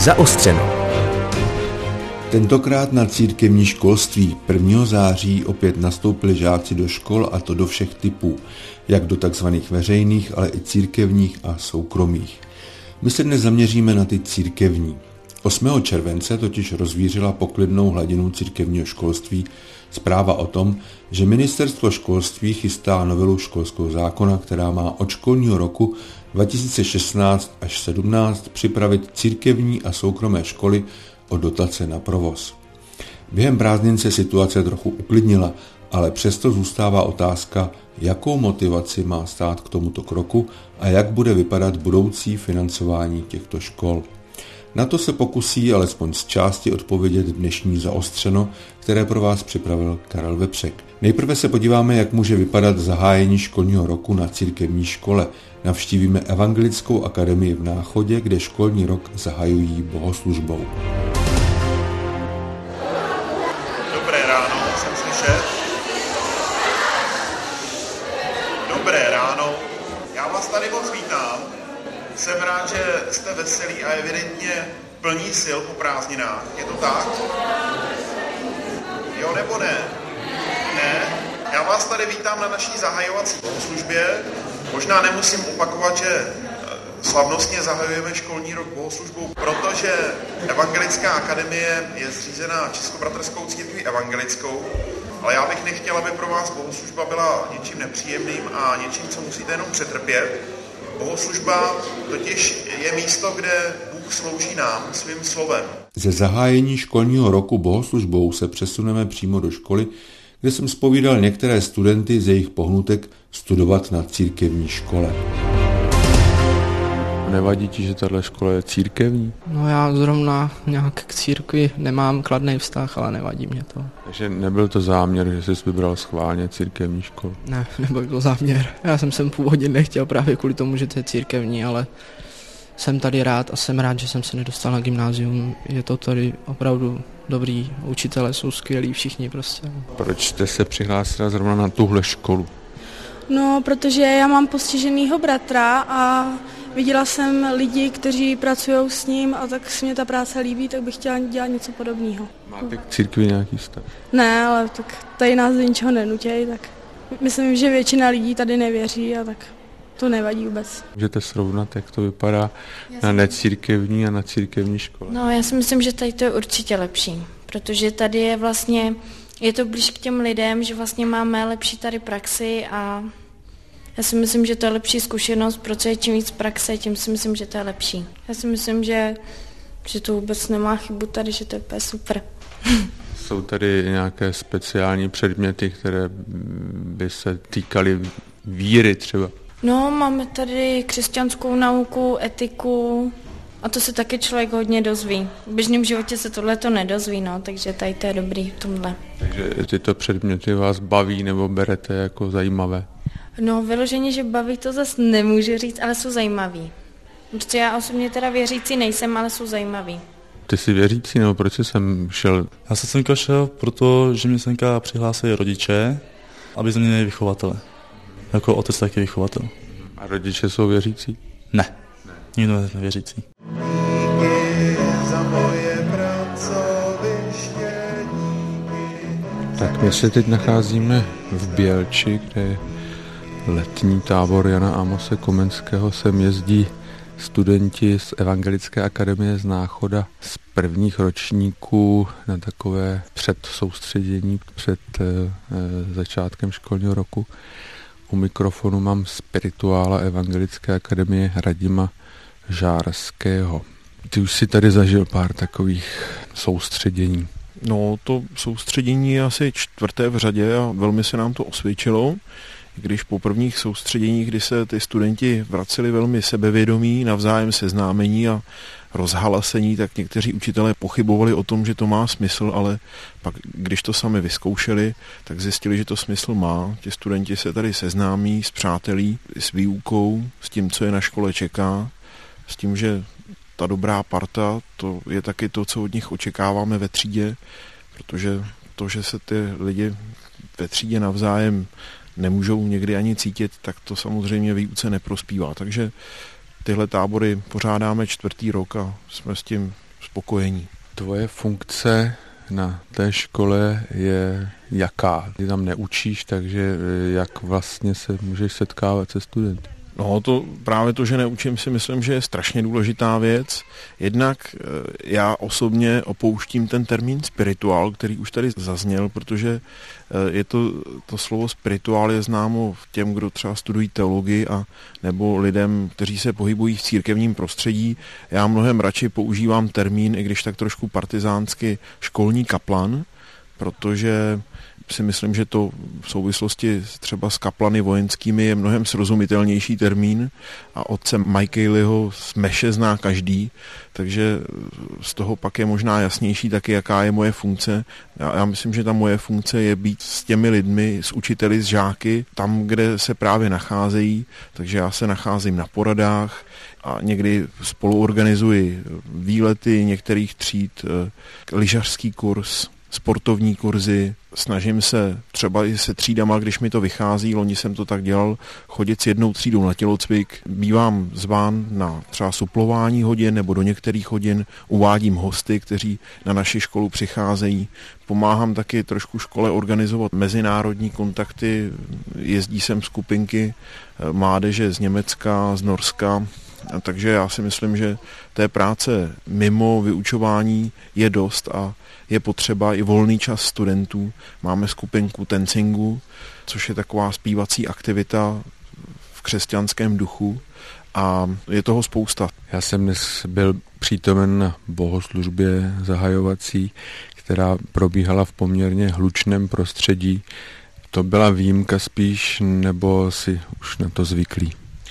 Zaostřeno. Tentokrát na církevní školství 1. září opět nastoupili žáci do škol, a to do všech typů, jak do takzvaných veřejných, ale i církevních a soukromých. My se dnes zaměříme na ty církevní. 8. července totiž rozvířila poklidnou hladinu církevního školství zpráva o tom, že ministerstvo školství chystá novelu školského zákona, která má od školního roku 2016 až 17 připravit církevní a soukromé školy o dotace na provoz. Během prázdnin se situace trochu uklidnila, ale přesto zůstává otázka, jakou motivaci má stát k tomuto kroku a jak bude vypadat budoucí financování těchto škol. Na to se pokusí alespoň z části odpovědět dnešní Zaostřeno, které pro vás připravil Karel Vepřek. Nejprve se podíváme, jak může vypadat zahájení školního roku na církevní škole. Navštívíme Evangelickou akademii v Náchodě, kde školní rok zahajují bohoslužbou. Dobré ráno, jsem slyšet. Dobré ráno, já vás tady moc vítám. Jsem rád, že jste veselí a evidentně plní sil po prázdninách. Je to tak? Jo nebo ne? Ne? Já vás tady vítám na naší zahajovací bohoslužbě. Možná nemusím opakovat, že slavnostně zahajujeme školní rok bohoslužbou, protože Evangelická akademie je zřízená Českobratrskou církví evangelickou, ale já bych nechtěl, aby pro vás bohoslužba byla něčím nepříjemným a něčím, co musíte jenom přetrpět. Bohoslužba totiž je místo, kde Bůh slouží nám svým slovem. Ze zahájení školního roku bohoslužbou se přesuneme přímo do školy, kde jsem zpovídal některé studenty z jejich pohnutek studovat na církevní škole. Nevadí ti, že tahle škola je církevní? No já zrovna nějak k církvi nemám kladný vztah, ale nevadí mě to. Takže nebyl to záměr, že jsi vybral schválně církevní školu? Ne, nebyl to záměr. Já jsem sem původně nechtěl právě kvůli tomu, že to je církevní, ale jsem tady rád a jsem rád, že jsem se nedostal na gymnázium. Je to tady opravdu dobrý, učitelé jsou skvělí všichni prostě. Proč jste se přihlásila zrovna na tuhle školu? No, protože já mám postiženýho bratra a viděla jsem lidi, kteří pracují s ním a tak se mě ta práce líbí, tak bych chtěla dělat něco podobného. Máte k církvi nějaký vztah? Ne, ale tak tady nás do ničeho nenutějí, tak myslím, že většina lidí tady nevěří a tak to nevadí vůbec. Můžete srovnat, jak to vypadá na necírkevní a na církevní škole? No, já si myslím, že tady to je určitě lepší, protože tady je vlastně, je to blíž k těm lidem, že vlastně máme lepší tady praxi a já si myslím, že to je lepší zkušenost, protože čím víc praxe, tím si myslím, že to je lepší. Já si myslím, že to vůbec nemá chybu tady, že to je úplně super. Jsou tady nějaké speciální předměty, které by se týkaly víry třeba? No, máme tady křesťanskou nauku, etiku a to se taky člověk hodně dozví. V běžném životě se tohle to nedozví, no, takže tady to je dobrý v tomhle. Takže tyto předměty vás baví nebo berete jako zajímavé? No, vyloženě, že baví to zase nemůžu říct, ale jsou zajímavý. Protože já osobně teda věřící nejsem, ale jsou zajímavý. Ty jsi věřící, nebo proč jsi sem šel? Já jsem semka šel, protože mě semka přihlásili rodiče, aby ze mě měli vychovatele. Jako otec taky vychovatel. A rodiče jsou věřící? Ne. Nikdo je nevěřící. Tak my se teď nacházíme v Bělči, kde je letní tábor Jana Amose Komenského. Sem jezdí studenti z Evangelické akademie z Náchoda z prvních ročníků na takové předsoustředění před začátkem školního roku. U mikrofonu mám spirituála Evangelické akademie Radima Žárského. Ty už si tady zažil pár takových soustředění. No, to soustředění je asi 4. v řadě a velmi se nám to osvědčilo. Když po prvních soustředěních, kdy se ty studenti vraceli velmi sebevědomí, navzájem seznámení a rozhalasení, tak někteří učitelé pochybovali o tom, že to má smysl, ale pak, když to sami vyzkoušeli, tak zjistili, že to smysl má. Ti studenti se tady seznámí s přátelí, s výukou, s tím, co je na škole čeká, s tím, že ta dobrá parta, to je taky to, co od nich očekáváme ve třídě, protože to, že se ty lidi ve třídě navzájem nemůžou někdy ani cítit, tak to samozřejmě výuce neprospívá. Takže tyhle tábory pořádáme 4. rok a jsme s tím spokojení. Tvoje funkce na té škole je jaká? Ty tam neučíš, takže jak vlastně se můžeš setkávat se studenty? No právě to, že neučím, si myslím, že je strašně důležitá věc. Jednak já osobně opouštím ten termín spirituál, který už tady zazněl, protože je to slovo spirituál je známo těm, kdo třeba studují teologii a nebo lidem, kteří se pohybují v církevním prostředí. Já mnohem radši používám termín, i když tak trošku partizánsky, školní kaplan, protože si myslím, že to v souvislosti třeba s kaplany vojenskými je mnohem srozumitelnější termín a otce Michaeliho z Meše zná každý, takže z toho pak je možná jasnější taky, jaká je moje funkce. Já myslím, že ta moje funkce je být s těmi lidmi, s učiteli, s žáky, tam, kde se právě nacházejí, takže já se nacházím na poradách a někdy spoluorganizuji výlety některých tříd, lyžařský kurz, sportovní kurzy, snažím se třeba i se třídama, když mi to vychází, loni jsem to tak dělal, chodit s jednou třídou na tělocvik, bývám zván na třeba suplování hodin nebo do některých hodin, uvádím hosty, kteří na naši školu přicházejí, pomáhám taky trošku škole organizovat mezinárodní kontakty, jezdí sem skupinky mládeže z Německa, z Norska, takže já si myslím, že té práce mimo vyučování je dost a je potřeba i volný čas studentů. Máme skupinku tencingu, což je taková zpívací aktivita v křesťanském duchu a je toho spousta. Já jsem dnes byl přítomen na bohoslužbě zahajovací, která probíhala v poměrně hlučném prostředí. To byla výjimka spíš, nebo si už na to zvyklí?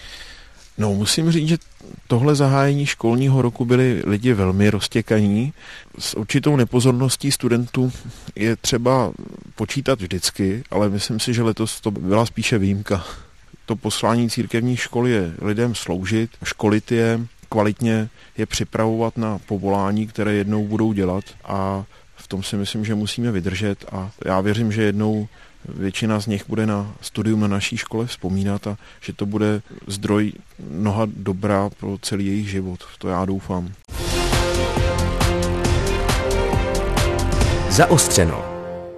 No, musím říct, že tohle zahájení školního roku byli lidi velmi roztěkaní. S určitou nepozorností studentů je třeba počítat vždycky, ale myslím si, že letos to byla spíše výjimka. To poslání církevních škol je lidem sloužit, školit je, kvalitně je připravovat na povolání, které jednou budou dělat a v tom si myslím, že musíme vydržet a já věřím, že jednou většina z nich bude na studium na naší škole vzpomínat a že to bude zdroj mnoha dobra pro celý jejich život. To já doufám. Zaostřeno.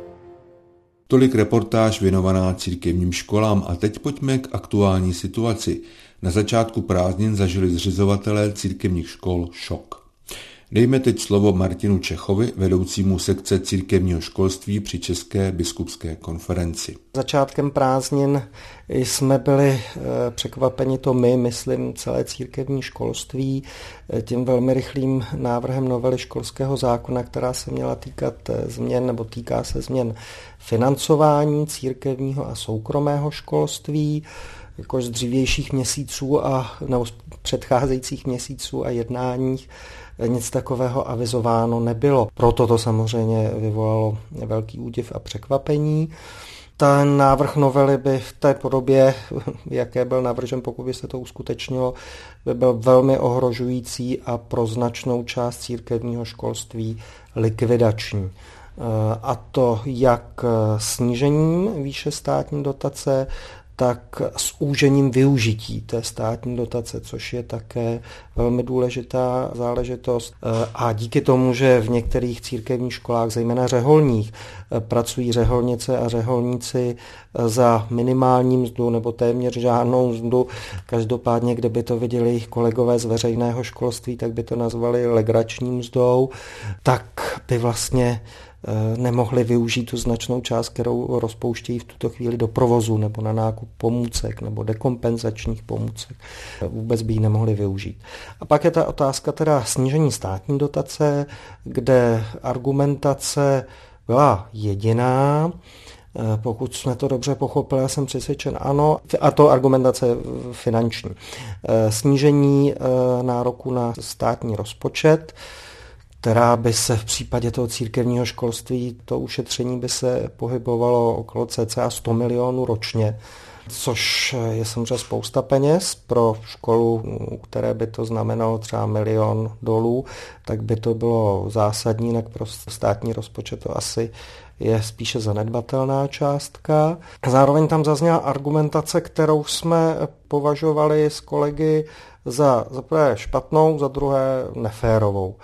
Tolik reportáž věnovaná církevním školám a teď pojďme k aktuální situaci. Na začátku prázdnin zažili zřizovatelé církevních škol šok. Dejme teď slovo Martinu Čechovi, vedoucímu sekce církevního školství při České biskupské konferenci. Začátkem prázdnin jsme byli překvapeni, to my, myslím, celé církevní školství, tím velmi rychlým návrhem novely školského zákona, která se měla týkat změn, nebo týká se změn financování církevního a soukromého školství, jakož z dřívějších měsíců nebo z předcházejících měsíců a jednáních nic takového avizováno nebylo. Proto to samozřejmě vyvolalo velký údiv a překvapení. Ten návrh novely by v té podobě, jaké byl navržen, pokud by se to uskutečnilo, by byl velmi ohrožující a pro značnou část církevního školství likvidační. A to jak snížením výše státní dotace, tak s úžením využití té státní dotace, což je také velmi důležitá záležitost. A díky tomu, že v některých církevních školách, zejména řeholních, pracují řeholnice a řeholníci za minimální mzdu nebo téměř žádnou mzdu, každopádně, kdyby to viděli jejich kolegové z veřejného školství, tak by to nazvali legrační mzdou, tak by vlastně nemohli využít tu značnou část, kterou rozpouštějí v tuto chvíli do provozu nebo na nákup pomůcek nebo dekompenzačních pomůcek. Vůbec by ji nemohli využít. A pak je ta otázka teda snížení státní dotace, kde argumentace byla jediná. Pokud jsme to dobře pochopili, já jsem přesvědčen ano, a to argumentace finanční. Snížení nároku na státní rozpočet, která by se v případě toho církevního školství, to ušetření by se pohybovalo okolo cca 100 milionů ročně, což je samozřejmě spousta peněz. Pro školu, u které by to znamenalo třeba $1 milion, tak by to bylo zásadní, jinak pro státní rozpočet to asi je spíše zanedbatelná částka. Zároveň tam zazněla argumentace, kterou jsme považovali s kolegy za prvé špatnou, za druhé neférovou.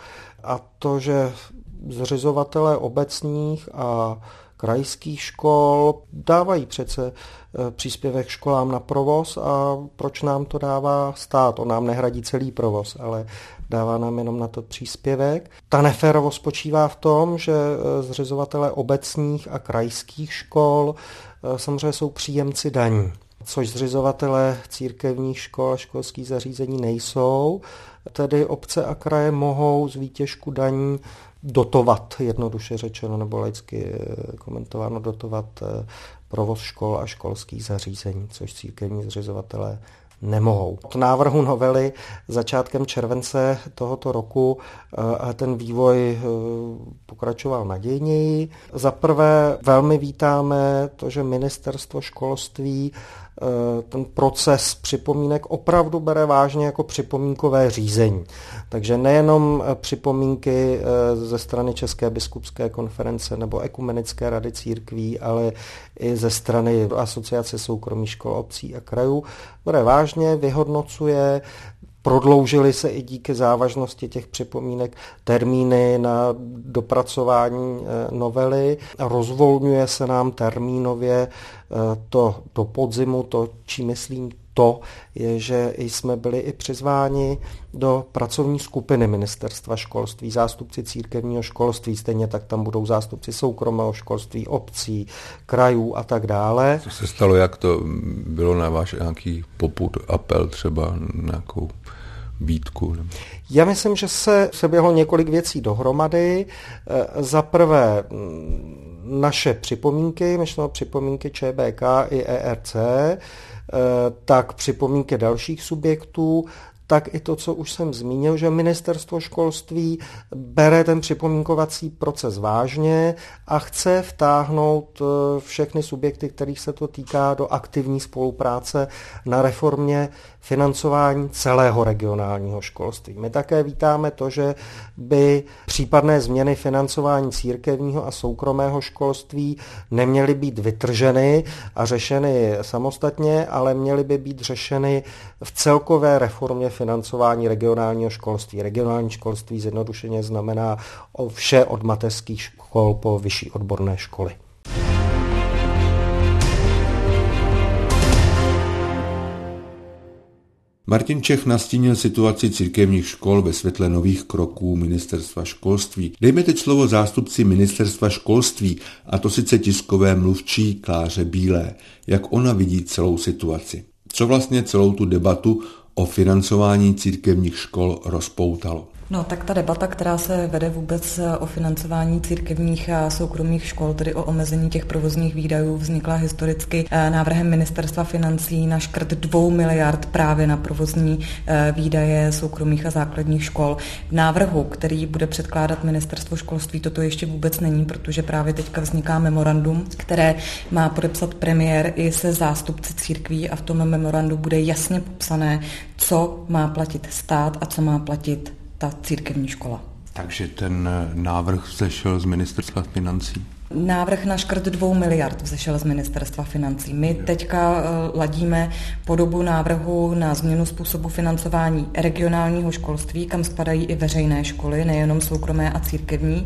a to, že zřizovatelé obecních a krajských škol dávají přece příspěvek školám na provoz a proč nám to dává stát? On nám nehradí celý provoz, ale dává nám jenom na to příspěvek. Ta neférovost spočívá v tom, že zřizovatelé obecních a krajských škol samozřejmě jsou příjemci daní, což zřizovatelé církevních škol a školských zařízení nejsou. Tedy obce a kraje mohou z výtěžku daní dotovat, jednoduše řečeno, nebo laicky komentováno, dotovat provoz škol a školských zařízení, což církevní zřizovatelé nemohou. Od návrhu novely začátkem července tohoto roku ten vývoj pokračoval nadějněji. Za prvé velmi vítáme to, že ministerstvo školství ten proces připomínek opravdu bere vážně jako připomínkové řízení. Takže nejenom připomínky ze strany České biskupské konference nebo Ekumenické rady církví, ale i ze strany Asociace soukromých škol obcí a krajů bere vážně, vyhodnocuje. Prodloužily se i díky závažnosti těch připomínek termíny na dopracování novely. Rozvolňuje se nám termínově to do podzimu, to, čím myslím to, je, že jsme byli i přizváni do pracovní skupiny ministerstva školství, zástupci církevního školství, stejně tak tam budou zástupci soukromého školství, obcí, krajů a tak dále. Co se stalo, jak to bylo na váš nějaký popud, apel třeba nějakou výtku? Já myslím, že se běhlo několik věcí dohromady. Za prvé naše připomínky, myšleno připomínky ČBK i ERC, tak připomínky dalších subjektů, tak i to, co už jsem zmínil, že ministerstvo školství bere ten připomínkovací proces vážně a chce vtáhnout všechny subjekty, kterých se to týká, do aktivní spolupráce na reformě financování celého regionálního školství. My také vítáme to, že by případné změny financování církevního a soukromého školství neměly být vytrženy a řešeny samostatně, ale měly by být řešeny v celkové reformě financování regionálního školství. Regionální školství zjednodušeně znamená vše od mateřských škol po vyšší odborné školy. Martin Čech nastínil situaci církevních škol ve světle nových kroků ministerstva školství. Dejme teď slovo zástupci ministerstva školství, a to sice tiskové mluvčí Kláře Bílé, jak ona vidí celou situaci. Co vlastně celou tu debatu o financování církevních škol rozpoutalo? No, tak ta debata, která se vede vůbec o financování církevních a soukromých škol, tedy o omezení těch provozních výdajů, vznikla historicky návrhem ministerstva financí na škrt 2 miliard právě na provozní výdaje soukromých a základních škol. V návrhu, který bude předkládat ministerstvo školství, toto ještě vůbec není, protože právě teďka vzniká memorandum, které má podepsat premiér i se zástupci církví a v tom memorandu bude jasně popsané, co má platit stát a co má platit ta církevní škola. Takže ten návrh vzešel z ministerstva financí? Návrh na škrt 2 miliard vzešel z ministerstva financí. My teďka ladíme podobu návrhu na změnu způsobu financování regionálního školství, kam spadají i veřejné školy, nejenom soukromé a církevní.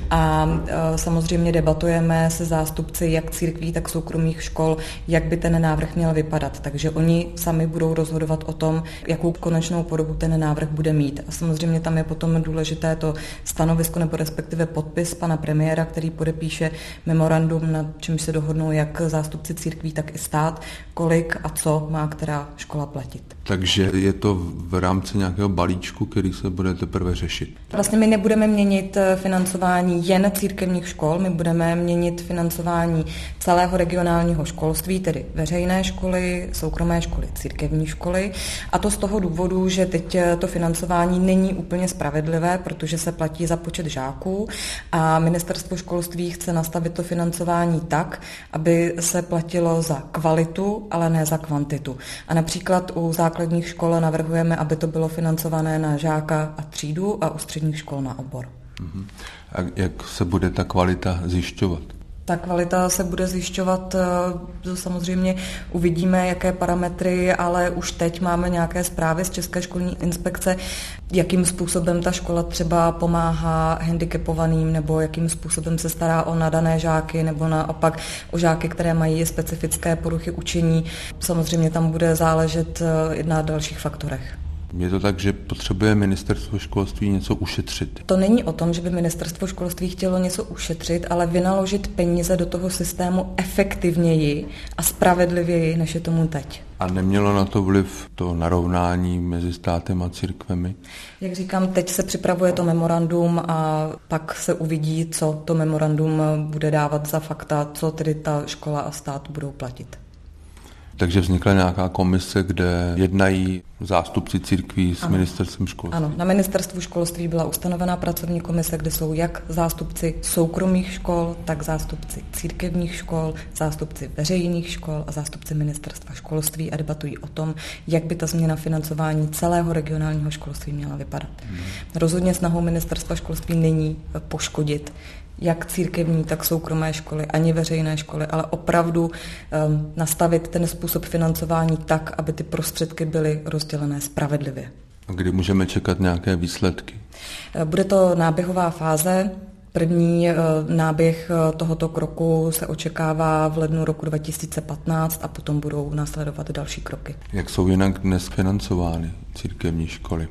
A samozřejmě debatujeme se zástupci jak církví, tak soukromých škol, jak by ten návrh měl vypadat. Takže oni sami budou rozhodovat o tom, jakou konečnou podobu ten návrh bude mít. A samozřejmě tam je potom důležité to stanovisko nebo respektive podpis pana premiéra, který podepíše memorandum, na čem se dohodnou jak zástupci církví, tak i stát, kolik a co má která škola platit. Takže je to v rámci nějakého balíčku, který se bude teprve řešit? Vlastně my nebudeme měnit financování jen církevních škol, my budeme měnit financování celého regionálního školství, tedy veřejné školy, soukromé školy, církevní školy. A to z toho důvodu, že teď to financování není úplně spravedlivé, protože se platí za počet žáků a ministerstvo školství chce nastavit to financování tak, aby se platilo za kvalitu, ale ne za kvantitu. A například u základních škol navrhujeme, aby to bylo financované na žáka a třídu a u středních škol na obor. A jak se bude ta kvalita zjišťovat? Ta kvalita se bude zjišťovat, samozřejmě uvidíme, jaké parametry, ale už teď máme nějaké zprávy z České školní inspekce, jakým způsobem ta škola třeba pomáhá handicapovaným, nebo jakým způsobem se stará o nadané žáky, nebo naopak o žáky, které mají specifické poruchy učení. Samozřejmě tam bude záležet na dalších faktorech. Je to tak, že potřebuje ministerstvo školství něco ušetřit? To není o tom, že by ministerstvo školství chtělo něco ušetřit, ale vynaložit peníze do toho systému efektivněji a spravedlivěji, než je tomu teď. A nemělo na to vliv to narovnání mezi státem a církvemi? Jak říkám, teď se připravuje to memorandum a pak se uvidí, co to memorandum bude dávat za fakta, co tedy ta škola a stát budou platit. Takže vznikla nějaká komise, kde jednají zástupci církví s ministerstvem školství? Ano, na ministerstvu školství byla ustanovená pracovní komise, kde jsou jak zástupci soukromých škol, tak zástupci církevních škol, zástupci veřejných škol a zástupci ministerstva školství a debatují o tom, jak by ta změna financování celého regionálního školství měla vypadat. Rozhodně snahou ministerstva školství není poškodit jak církevní, tak soukromé školy, ani veřejné školy, ale opravdu nastavit ten způsob financování tak, aby ty prostředky byly rozdělené spravedlivě. A kdy můžeme čekat nějaké výsledky? Bude to náběhová fáze. První náběh tohoto kroku se očekává v lednu roku 2015 a potom budou následovat další kroky. Jak jsou jinak dnes financovány církevní školy?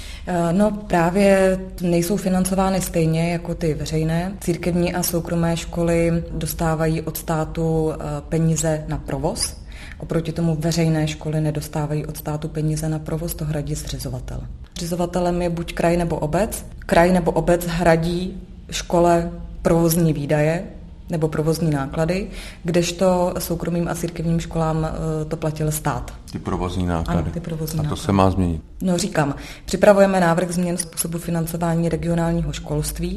No právě nejsou financovány stejně jako ty veřejné. Církevní a soukromé školy dostávají od státu peníze na provoz. Oproti tomu veřejné školy nedostávají od státu peníze na provoz, to hradí zřizovatel. Zřizovatelem je buď kraj nebo obec. Kraj nebo obec hradí škole provozní výdaje nebo provozní náklady, kdežto soukromým a církevním školám to platil stát. Ty provozní náklady. Ano, ty provozní náklady. A to se má změnit. No říkám, připravujeme návrh změn způsobu financování regionálního školství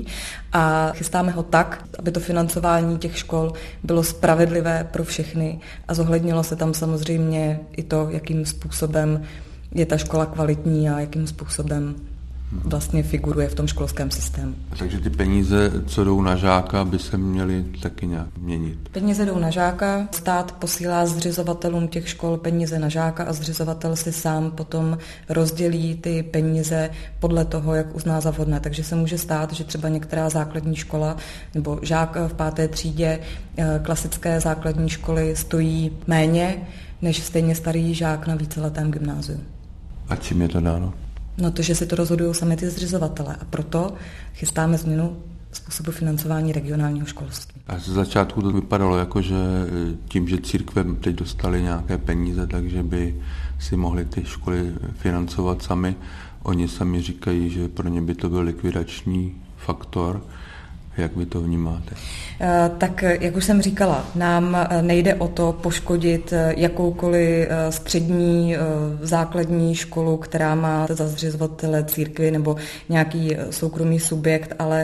a chystáme ho tak, aby to financování těch škol bylo spravedlivé pro všechny a zohlednilo se tam samozřejmě i to, jakým způsobem je ta škola kvalitní a jakým způsobem vlastně figuruje v tom školském systému. Takže ty peníze, co jdou na žáka, by se měly taky nějak měnit? Peníze jdou na žáka, stát posílá zřizovatelům těch škol peníze na žáka a zřizovatel si sám potom rozdělí ty peníze podle toho, jak uzná za vhodné. Takže se může stát, že třeba některá základní škola nebo žák v 5. třídě klasické základní školy stojí méně než stejně starý žák na víceletém gymnáziu. A čím je to dáno? No to, že si to rozhodují sami ty zřizovatele a proto chystáme změnu způsobu financování regionálního školství. A ze začátku to vypadalo jako, že tím, že církve teď dostaly nějaké peníze, takže by si mohly ty školy financovat sami. Oni sami říkají, že pro ně by to byl likvidační faktor. Jak vy to vnímáte? Tak, jak už jsem říkala, nám nejde o to poškodit jakoukoliv střední základní školu, která má za zřizovatele církvi nebo nějaký soukromý subjekt, ale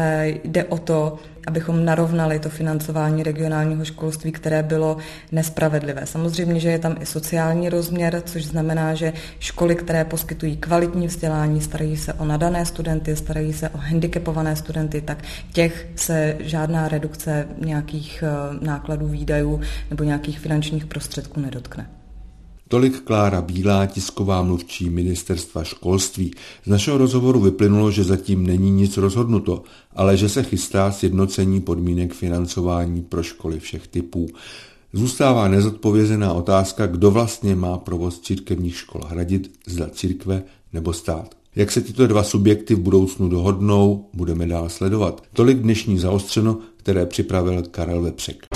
jde o to, abychom narovnali to financování regionálního školství, které bylo nespravedlivé. Samozřejmě, že je tam i sociální rozměr, což znamená, že školy, které poskytují kvalitní vzdělání, starají se o nadané studenty, starají se o handicapované studenty, tak těch se žádná redukce nějakých nákladů, výdajů nebo nějakých finančních prostředků nedotkne. Tolik Klára Bílá, tisková mluvčí ministerstva školství. Z našeho rozhovoru vyplynulo, že zatím není nic rozhodnuto, ale že se chystá sjednocení podmínek financování pro školy všech typů. Zůstává nezodpovězená otázka, kdo vlastně má provoz církevních škol hradit, zda církve nebo stát. Jak se tyto dva subjekty v budoucnu dohodnou, budeme dál sledovat. Tolik dnešní Zaostřeno, které připravil Karel Vepřek.